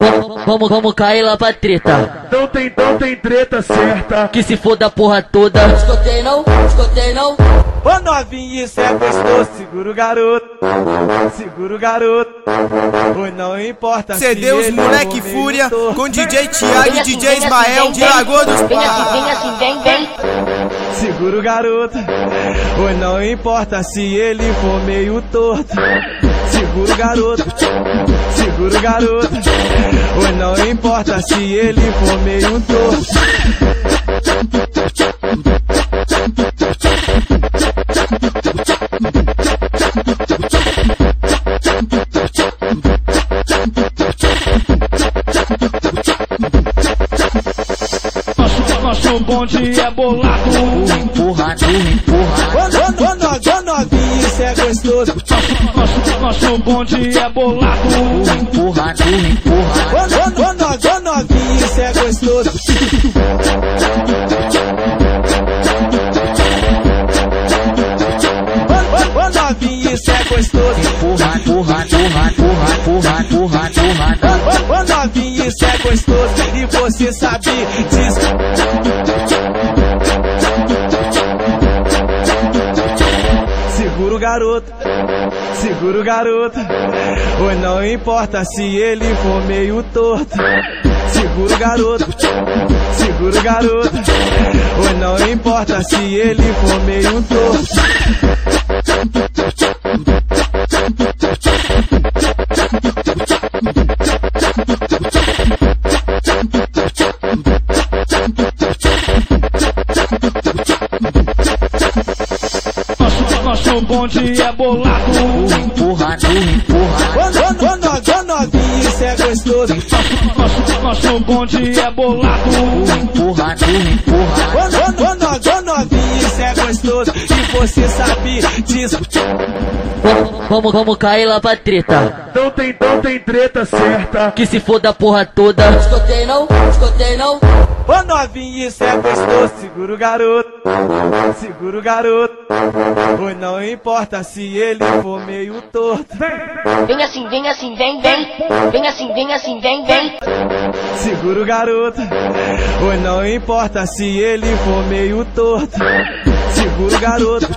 Vamos cair lá pra treta. Não tem treta certa. Que se for da porra toda. Escutei não. Ô novinho, isso é gostoso. Segura o garoto. Oi, não importa. CD os moleque fúria com DJ Thiago e DJ Ismael de Lagoa dos Patos. Vem assim, vem. Segura o garoto. Oi, não importa se ele for meio torto. Segura o garoto. Oi, não importa se ele for meio torto. Nosso bonde é bolado. Empurra. Ô novinho, isso é gostoso. Nosso bonde é bolado. Empurra. Ô novinho, isso é gostoso. Ô novinho, isso é gostoso. Empurra. Ô novinho, isso é gostoso. E você sabe disso. Segura o garoto. Oi, não importa se ele for meio torto. Segura o garoto. Oi, não importa se ele for meio torto. Nosso bonde é bolado. Empurra. Ô novinho, isso é gostoso. Nosso bonde é bolado. Empurra. Ô novinho, isso é gostoso. E você sabe disso. Vamos cair lá pra treta. Não tem treta certa. Que se for da porra toda. Escutei não. Ô novinho, isso é gostoso. Segura o garoto. Oi, não importa se ele for meio torto. Vem assim, vem. Vem assim, vem. Segura o garoto. Oi, não importa se ele for meio torto. Segura o garoto.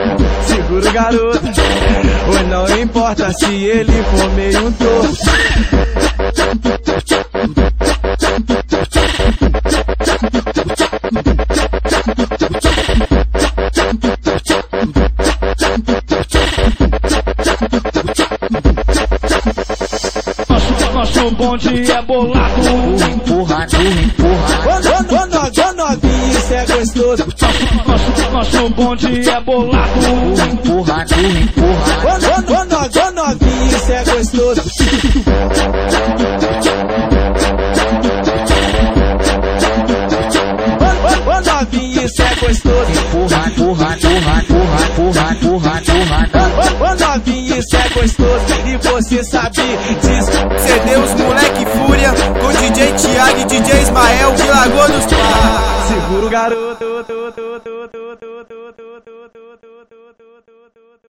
Oi, não importa se ele for meio torto. Nosso bonde é bolado. Empurra. Ô novinho, isso é gostoso. Nosso bonde é bolado. Empurra. Ô novinho, isso é gostoso. Ô novinho, isso é gostoso. Empurra. Ô novinho, isso é gostoso. E você sabe disso. CD os moleque fúria com DJ Thiago e DJ Ismael de Lagoa dos Patos. Segura o garoto.